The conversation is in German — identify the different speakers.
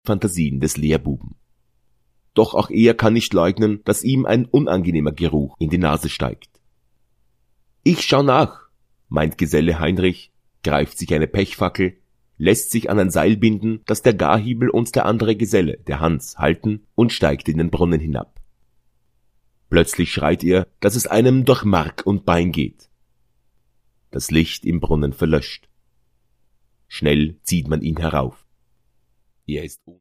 Speaker 1: Fantasien des Lehrbuben. Doch auch er kann nicht leugnen, dass ihm ein unangenehmer Geruch in die Nase steigt. »Ich schau nach«, meint Geselle Heinrich, greift sich eine Pechfackel, lässt sich an ein Seil binden, das der Garhiebel und der andere Geselle, der Hans, halten und steigt in den Brunnen hinab. Plötzlich schreit er, dass es einem durch Mark und Bein geht. Das Licht im Brunnen verlöscht. Schnell zieht man ihn herauf. Er ist